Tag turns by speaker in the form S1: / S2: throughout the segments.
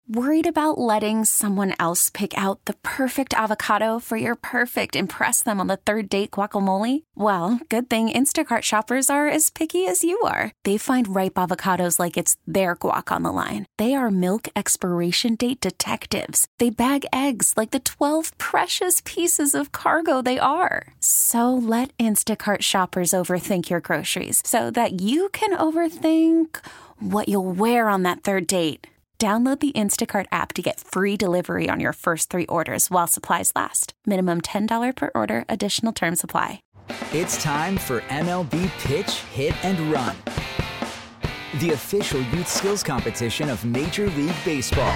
S1: Worried about letting someone else pick out the perfect avocado for your perfect impress them on the third date guacamole? Well, good thing Instacart shoppers are as picky as you are. They find ripe avocados like it's their guac on the line. They are milk expiration date detectives. They bag eggs like the 12 precious pieces of cargo they are. So let Instacart shoppers overthink your groceries so that you can overthink what you'll wear on that third date. Download the Instacart app to get free delivery on your first 3 orders while supplies last. Minimum $10 per order. Additional terms apply.
S2: It's time for MLB Pitch, Hit, and Run, the official youth skills competition of Major League Baseball.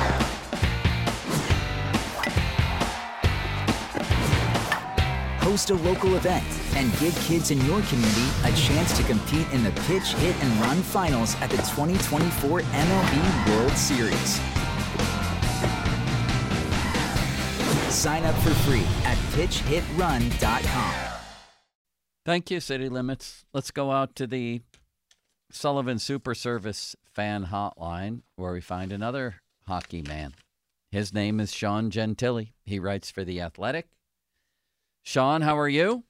S2: Host a local event and give kids in your community a chance to compete in the Pitch, Hit, and Run finals at the 2024 MLB World Series. Sign up for free at pitchhitrun.com.
S3: Thank you, City Limits. Let's go out to the Sullivan Super Service fan hotline where we find another hockey man. His name is Sean Gentile. He writes for The Athletic. Sean, how are you?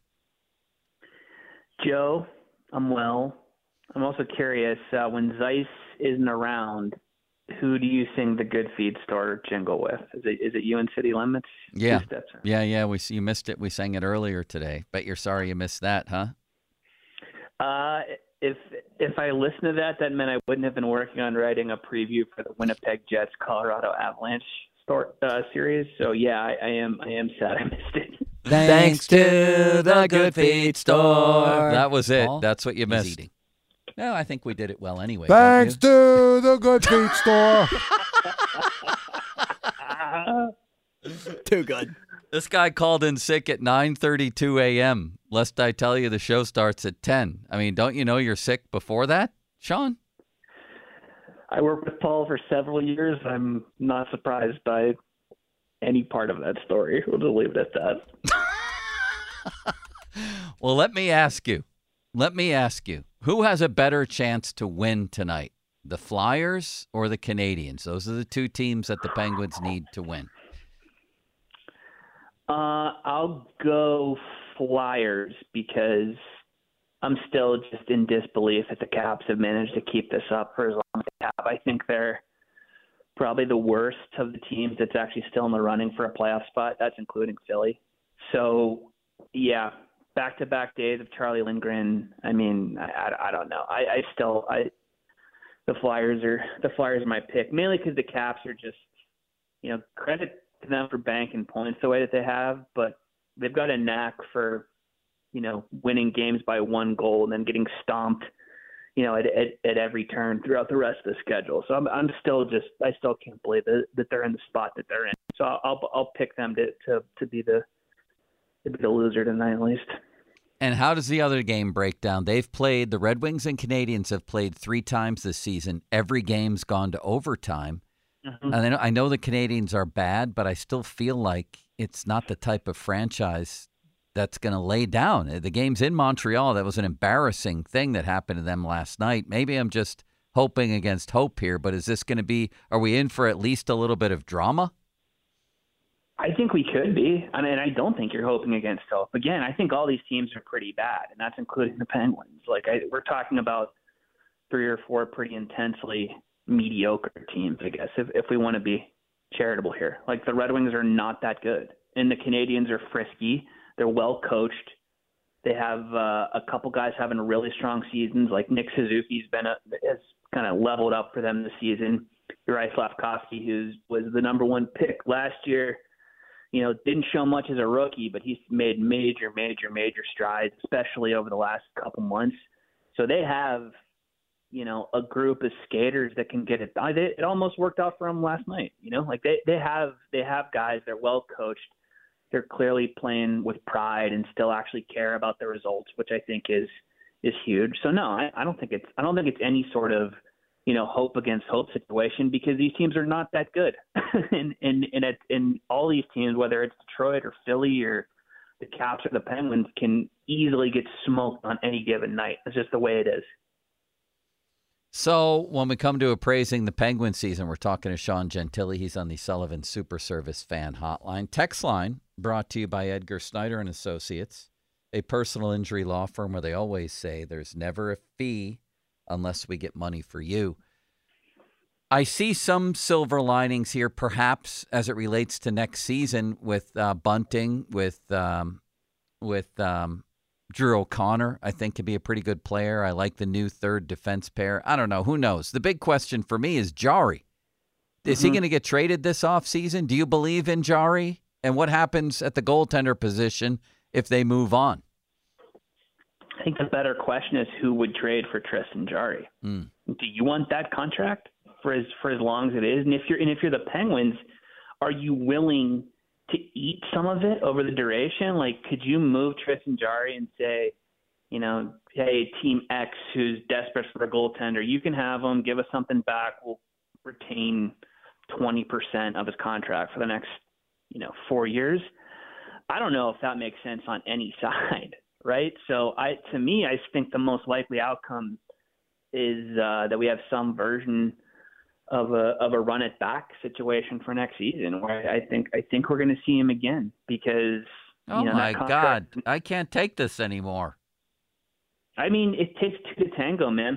S4: Joe, I'm well. I'm also curious, when Zeiss isn't around, who do you sing the Good Feed Store jingle with? Is it you and City Limits?
S3: Yeah. You missed it. We sang it earlier today. Bet you're sorry you missed that, huh?
S4: If I listened to that, that meant I wouldn't have been working on writing a preview for the Winnipeg Jets Colorado Avalanche series. So yeah, I am sad I missed it.
S3: Thanks to the Good Feed Store. That was it. That's what you missed.
S5: Eating. No, I think we did it well anyway.
S6: Thanks to the Good Feed Store.
S5: Too good.
S3: This guy called in sick at 9:32 a.m. Lest I tell you the show starts at 10. I mean, don't you know you're sick before that, Sean?
S4: I worked with Paul for several years. I'm not surprised by any part of that story. We'll just leave it at that.
S3: Well, let me ask you, who has a better chance to win tonight, the Flyers or the Canadians? Those are the two teams that the Penguins need to win.
S4: I'll go Flyers because I'm still just in disbelief that the Caps have managed to keep this up for as long as they have. I think they're probably the worst of the teams that's actually still in the running for a playoff spot. That's including Philly. So, yeah, back-to-back days of Charlie Lindgren. I mean, I don't know. The Flyers are my pick, mainly because the Caps are just, credit to them for banking points the way that they have, but they've got a knack for, winning games by 1 goal and then getting stomped, at every turn throughout the rest of the schedule. So I still can't believe that they're in the spot that they're in. So I'll pick them to be the loser tonight at least.
S3: And how does the other game break down? The Red Wings and Canadians have played 3 times this season. Every game's gone to overtime. Mm-hmm. And I know the Canadians are bad, but I still feel like it's not the type of franchise that's going to lay down. The game's in Montreal. That was an embarrassing thing that happened to them last night. Maybe I'm just hoping against hope here, but is this going to be, are we in for at least a little bit of drama?
S4: I think we could be. I mean, I don't think you're hoping against hope. Again, I think all these teams are pretty bad, and that's including the Penguins. We're talking about 3 or 4 pretty intensely mediocre teams, I guess, if we want to be charitable here. The Red Wings are not that good, and the Canadians are frisky. They're well coached. They have a couple guys having really strong seasons, like Nick Suzuki's has kind of leveled up for them this season. Juraj Slafkovsky, who was the number 1 pick last year, didn't show much as a rookie, but he's made major strides, especially over the last couple months. So they have, a group of skaters that can get it done. It almost worked out for them last night. They have guys. They're well coached. They're clearly playing with pride and still actually care about the results, which I think is huge. So no, I don't think it's any sort of, hope against hope situation, because these teams are not that good. and all these teams, whether it's Detroit or Philly or the Caps or the Penguins, can easily get smoked on any given night. It's just the way it is.
S3: So when we come to appraising the Penguin season, we're talking to Sean Gentili. He's on the Sullivan Super Service Fan Hotline. Text line brought to you by Edgar Snyder and Associates, a personal injury law firm where they always say there's never a fee unless we get money for you. I see some silver linings here, perhaps as it relates to next season with Bunting, with Drew O'Connor. I think could be a pretty good player. I like the new third defense pair. I don't know. Who knows? The big question for me is Jarry. Is he going to get traded this offseason? Do you believe in Jarry? And what happens at the goaltender position if they move on?
S4: I think the better question is who would trade for Tristan Jarry. Do you want that contract for as long as it is? And if you're the Penguins, are you willing to eat some of it over the duration? Like, could you move Tristan Jarry and say, hey, Team X, who's desperate for a goaltender, you can have him, give us something back, we'll retain 20% of his contract for the next, 4 years? I don't know if that makes sense on any side, right? So to me, I think the most likely outcome is that we have some version of a run it back situation for next season, where I think we're going to see him again because
S3: my God, I can't take this anymore.
S4: I mean, it takes two to tango, man.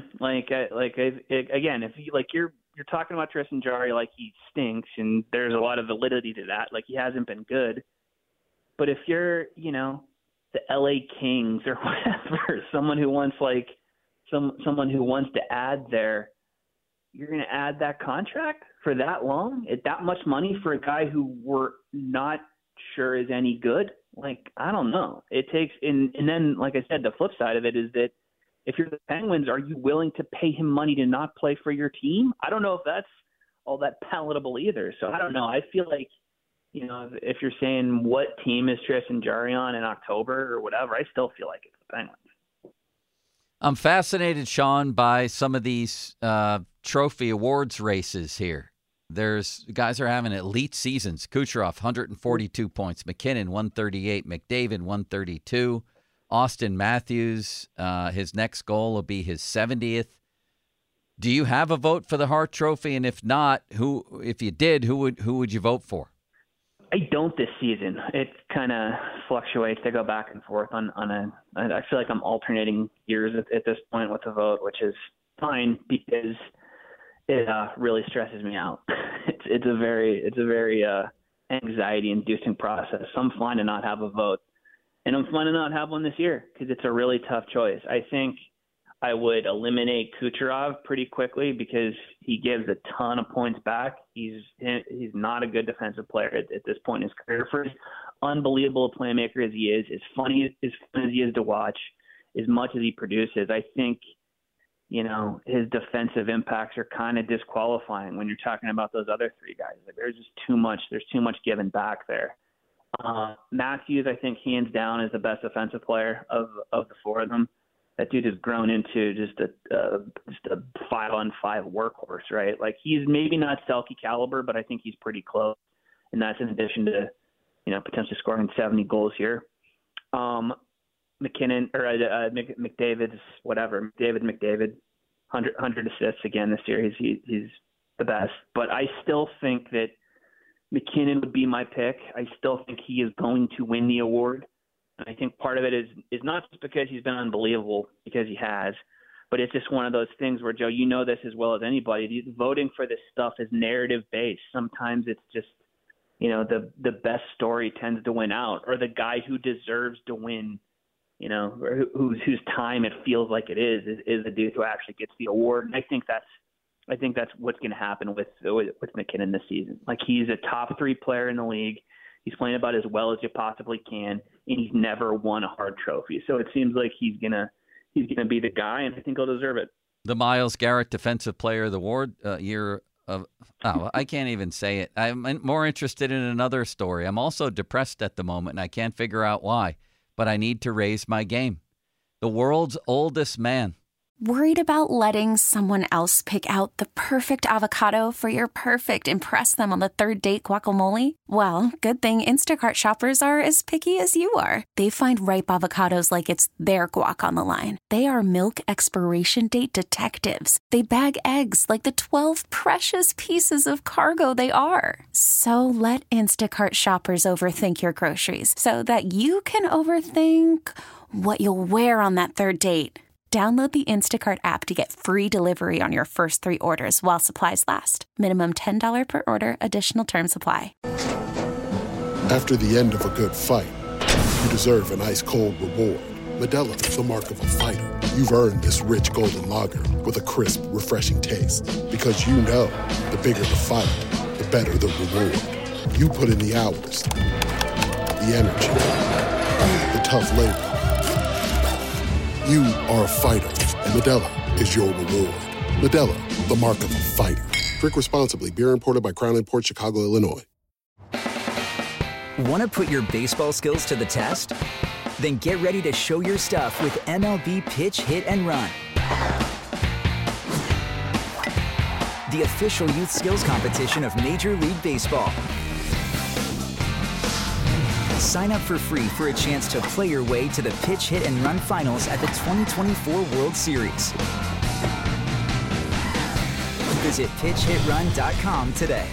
S4: Again, if you're talking about Tristan Jarry like he stinks, and there's a lot of validity to that. Like, he hasn't been good, but if you're the LA Kings or whatever, someone who wants someone who wants to add there. You're going to add that contract for that long, that much money for a guy who we're not sure is any good? Like, I don't know. It takes, and then, like I said, the flip side of it is that if you're the Penguins, are you willing to pay him money to not play for your team? I don't know if that's all that palatable either. So I don't know. I feel like, if you're saying what team is Tristan Jarry on in October or whatever, I still feel like it's the Penguins.
S3: I'm fascinated, Sean, by some of these trophy awards races here. Guys are having elite seasons. Kucherov, 142 points. McKinnon, 138. McDavid, 132. Austin Matthews, his next goal will be his 70th. Do you have a vote for the Hart Trophy? And if not, if you did, who would you vote for?
S4: I don't this season. It kind of fluctuates. They go back and forth I feel like I'm alternating years at this point with the vote, which is fine because it really stresses me out. It's a very anxiety-inducing process. So I'm fine to not have a vote, and I'm fine to not have one this year because it's a really tough choice. I think I would eliminate Kucherov pretty quickly because he gives a ton of points back. He's not a good defensive player at this point in his career. For as unbelievable a playmaker as he is, as fun as he is to watch, as much as he produces, I think, his defensive impacts are kind of disqualifying when you're talking about those other three guys. Like, there's just too much. There's too much given back there. Matthews, I think, hands down, is the best defensive player of the four of them. That dude has grown into just a 5-on-5 workhorse, right? Like, he's maybe not Selke caliber, but I think he's pretty close. And that's in addition to, potentially scoring 70 goals here. McKinnon or McDavid's whatever. McDavid, 100 assists again this year. He's the best. But I still think that McKinnon would be my pick. I still think he is going to win the award. And I think part of it is not just because he's been unbelievable, because he has, but it's just one of those things where, Joe, you know this as well as anybody. Voting for this stuff is narrative-based. Sometimes it's just, the best story tends to win out, or the guy who deserves to win, whose time it feels like it is the dude who actually gets the award. And I think that's what's going to happen with McKinnon this season. Like, he's a top 3 player in the league. He's playing about as well as you possibly can, and he's never won a Hart Trophy. So it seems like he's gonna be the guy, and I think he'll deserve it.
S3: The Myles Garrett Defensive Player of the Award year of I can't even say it. I'm more interested in another story. I'm also depressed at the moment, and I can't figure out why. But I need to raise my game. The world's oldest man
S1: Worried about letting someone else pick out the perfect avocado for your perfect impress them on the third date guacamole? Well, good thing Instacart shoppers are as picky as you are. They find ripe avocados like it's their guac on the line. They are milk expiration date detectives. They bag eggs like the 12 precious pieces of cargo they are. So let Instacart shoppers overthink your groceries so that you can overthink what you'll wear on that third date. Download the Instacart app to get free delivery on your first 3 orders while supplies last. Minimum $10 per order. Additional terms apply.
S7: After the end of a good fight, you deserve an ice-cold reward. Modelo is the mark of a fighter. You've earned this rich golden lager with a crisp, refreshing taste. Because you know, the bigger the fight, the better the reward. You put in the hours, the energy, the tough labor. You are a fighter, and Modelo is your reward. Modelo, the mark of a fighter. Drink responsibly. Beer imported by Crown Imports, Chicago, Illinois.
S2: Want to put your baseball skills to the test? Then get ready to show your stuff with MLB Pitch Hit and Run. The official youth skills competition of Major League Baseball. Sign up for free for a chance to play your way to the Pitch Hit and Run finals at the 2024 World Series. Visit pitchhitrun.com today.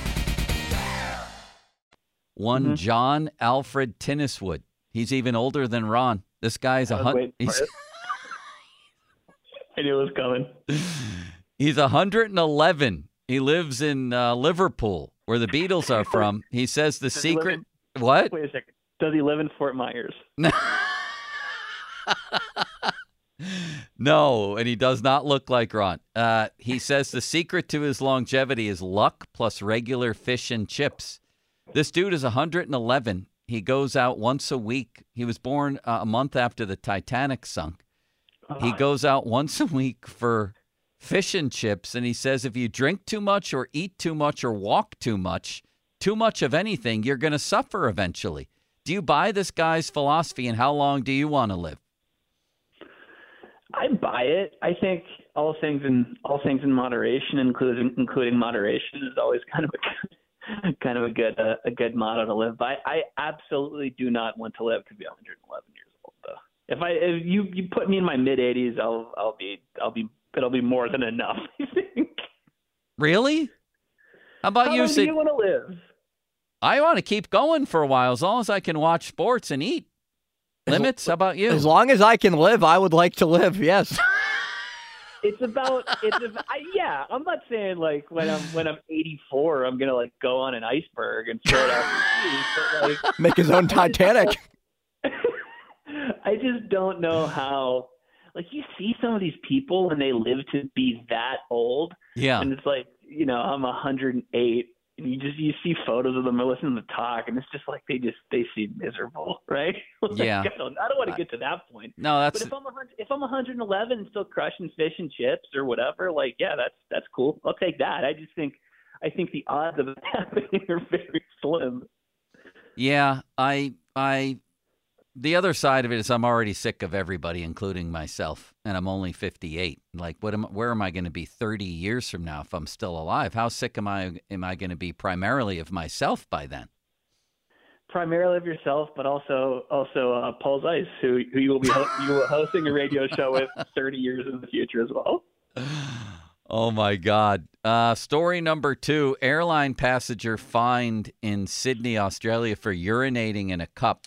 S3: One John Alfred Tinniswood. He's even older than Ron. This guy's
S4: I knew it was coming.
S3: He's 111. He lives in Liverpool, where the Beatles are from. He says the secret. What?
S4: Wait a second. Does he live in Fort Myers?
S3: No, and he does not look like Ron. He says the secret to his longevity is luck plus regular fish and chips. This dude is 111. He goes out once a week. He was born a month after the Titanic sunk. He goes out once a week for fish and chips, and he says if you drink too much or eat too much or walk too much of anything, you're going to suffer eventually. Do you buy this guy's philosophy, and how long do you want to live?
S4: I buy it. I think all things in moderation, including moderation, is always kind of a good motto to live by. I absolutely do not want to live to be 111 years old, though. If you put me in my mid 80s, it'll be more than enough. I think.
S3: Really? How about you?
S4: How long do you want to live?
S3: I want to keep going for a while, as long as I can watch sports and eat. Limits? How about you?
S5: As long as I can live, I would like to live. Yes.
S4: Yeah. I'm not saying like when I'm 84, I'm gonna like go on an iceberg and float out to sea, but like
S5: make his own Titanic.
S4: I just don't know how. Like you see some of these people and they live to be that old.
S3: Yeah.
S4: And it's like, I'm 108. And you see photos of them or listen to them talk, and it's just like they seem miserable, right? Like,
S3: yeah.
S4: I don't want to get to that point.
S3: No, that's.
S4: But if I'm 111 and still crushing fish and chips or whatever, like that's cool. I'll take that. I think the odds of it happening are very slim.
S3: Yeah, the other side of it is I'm already sick of everybody, including myself, and I'm only 58. Like, where am I going to be 30 years from now if I'm still alive? How sick am I going to be primarily of myself by then?
S4: Primarily of yourself, but also Paul Zeiss, who you will be hosting a radio show with 30 years in the future as well.
S3: Oh, my God. Story number 2, airline passenger fined in Sydney, Australia for urinating in a cup.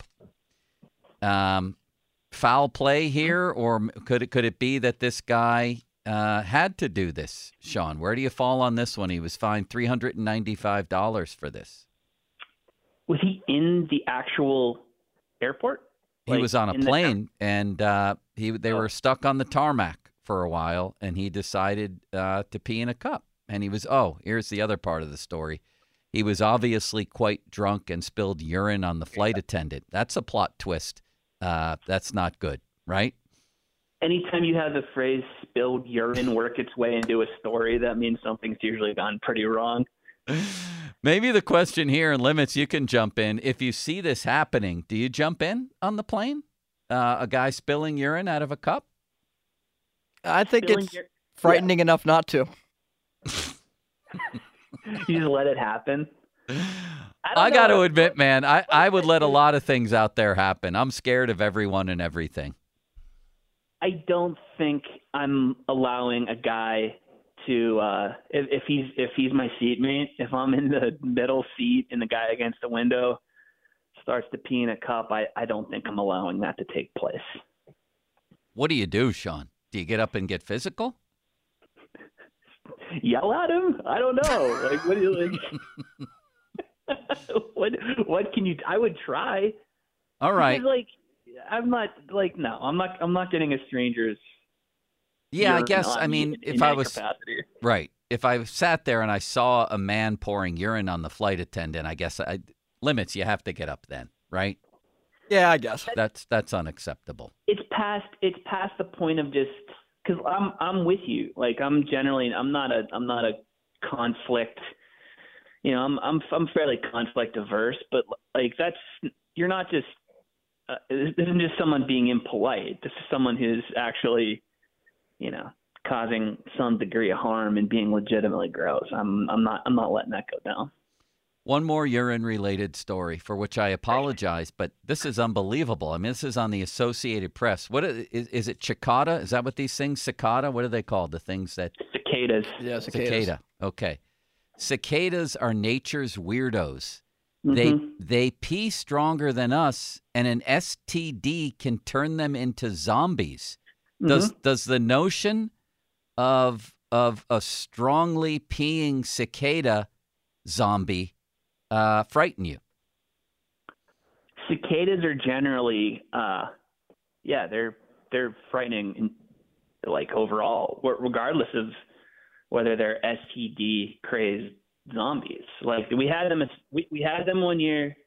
S3: Foul play here, or could it be that this guy had to do this, Sean? Where do you fall on this one? He was fined $395 for this.
S4: Was he in the actual airport?
S3: He was on a plane, and they were stuck on the tarmac for a while, and he decided to pee in a cup. And here's the other part of the story. He was obviously quite drunk and spilled urine on the flight attendant. That's a plot twist. That's not good, right?
S4: Anytime you have the phrase spilled urine work its way into a story, that means something's usually gone pretty wrong.
S3: Maybe the question here, and Limits, you can jump in. If you see this happening, do you jump in on the plane? A guy spilling urine out of a cup?
S5: I think
S4: Feeling
S5: it's
S4: your-
S5: frightening enough not to.
S4: You just let it happen.
S3: I got to admit, man, I would let a lot of things out there happen. I'm scared of everyone and everything.
S4: I don't think I'm allowing a guy to if he's my seatmate, if I'm in the middle seat and the guy against the window starts to pee in a cup, I don't think I'm allowing that to take place.
S3: What do you do, Sean? Do you get up and get physical?
S4: Yell at him? I don't know. Like, what do you like? what can you? I would try.
S3: All right.
S4: Because, like, I'm not like no. I'm not getting a stranger's.
S3: Yeah, I guess. I mean, if I was
S4: capacity.
S3: right, if I sat there and I saw a man pouring urine on the flight attendant, I guess limits. You have to get up then, right?
S5: Yeah, I guess.
S3: That's unacceptable.
S4: It's past the point of just because I'm with you. Like I'm not a conflict. You know, I'm fairly conflict averse, but like you're not just this isn't just someone being impolite. This is someone who's actually, you know, causing some degree of harm and being legitimately gross. I'm not letting that go down.
S3: One more urine-related story for which I apologize, but this is unbelievable. I mean, this is on the Associated Press. What is it? Cicada? Is that what these things? Cicada? What are they called? The things that
S4: Cicadas.
S5: Yeah,
S3: cicada. Okay, cicadas are nature's weirdos.
S4: Mm-hmm.
S3: They pee stronger than us, and an STD can turn them into zombies.
S4: Mm-hmm.
S3: Does the notion of a strongly peeing cicada zombie frighten you?
S4: Cicadas are generally, they're frightening, like overall, regardless of whether they're STD crazed zombies. Like we had them 1 year.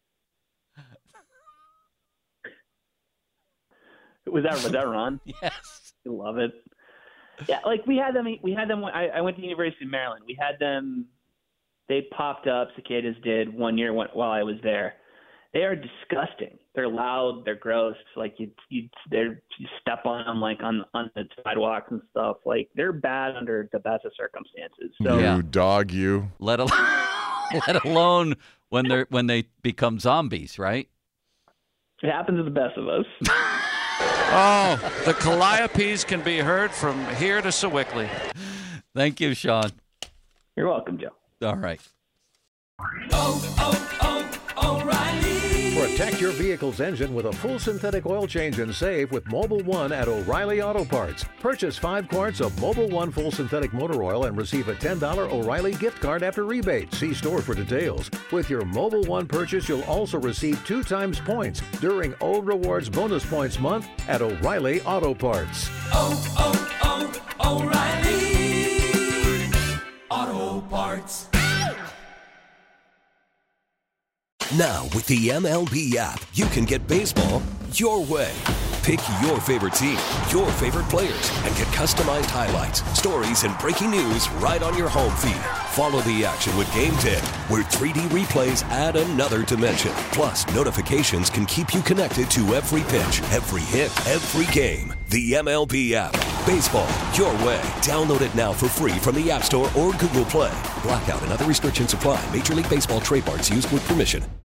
S4: Was that Ron?
S3: Yes.
S4: I love it. Yeah, like we had them. I went to the University of Maryland. We had them. They popped up. Cicadas did 1 year while I was there. They are disgusting. They're loud. They're gross. Like you step on them like on the sidewalks and stuff. Like they're bad under the best of circumstances. So
S6: You dog, you.
S3: Let alone when they become zombies, right?
S4: it happens to the best of us.
S8: Oh, the Calliopes can be heard from here to Sewickley.
S3: Thank you, Sean.
S4: You're welcome, Joe.
S3: All right.
S9: O'Reilly. Protect your vehicle's engine with a full synthetic oil change and save with Mobil 1 at O'Reilly Auto Parts. Purchase 5 quarts of Mobil 1 full synthetic motor oil and receive a $10 O'Reilly gift card after rebate. See store for details. With your Mobil 1 purchase, you'll also receive 2 times points during O Rewards Bonus Points Month at O'Reilly Auto Parts.
S10: O'Reilly Auto Parts.
S11: Now, with the MLB app, you can get baseball your way. Pick your favorite team, your favorite players, and get customized highlights, stories, and breaking news right on your home feed. Follow the action with Game Day, where 3D replays add another dimension. Plus, notifications can keep you connected to every pitch, every hit, every game. The MLB app. Baseball your way. Download it now for free from the App Store or Google Play. Blackout and other restrictions apply. Major League Baseball trademarks used with permission.